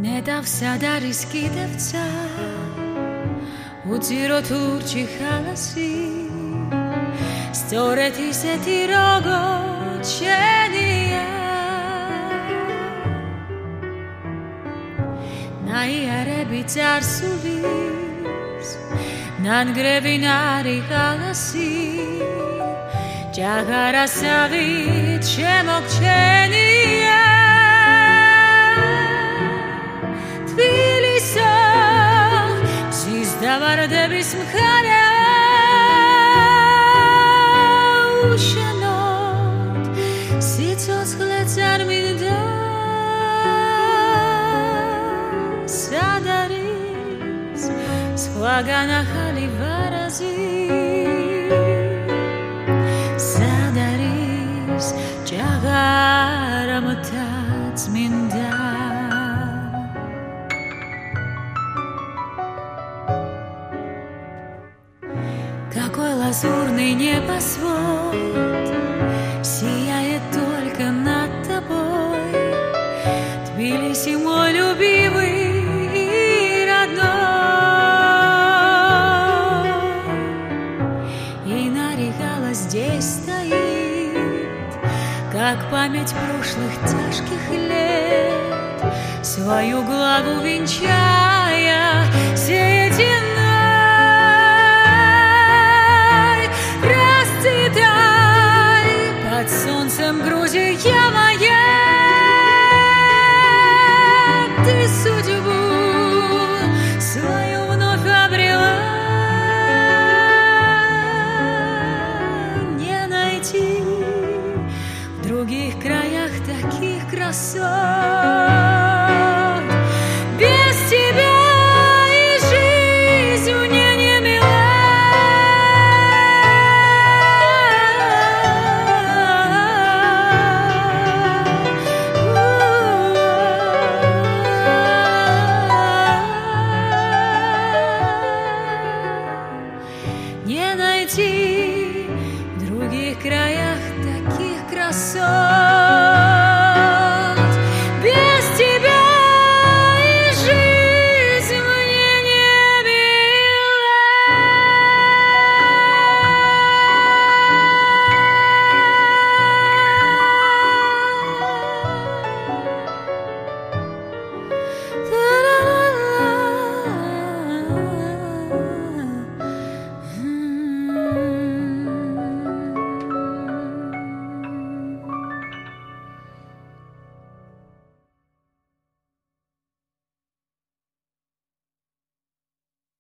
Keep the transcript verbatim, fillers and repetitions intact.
ნედავსად არის კიდევცა უძირო თურჩი ხალასი სწორედ ისეთი როგორც შენია ნაიარები წარსულის ნანგრევი ნარი ხალასი ჭაღარასავით შემოგჩენია თბილისო მზის დავარდების მხარე უშენოდ სიცოცხლეც არ მინდა სად არის სხვაგან ახალი ვარაზი სად არის ჭაღარამთაც მინდა Какой лазурный небосвод сияет только над тобой, Тбилиси, мой любимый и родной. И Наригала здесь стоит, как память прошлых тяжких лет, свою главу венчая сединой. Под солнцем Грузия моя, ты судьбу свою вновь обрела. Не найти в других краях таких красот. Без тебя и жизнь мне не мила. Не найти в других краях таких красот.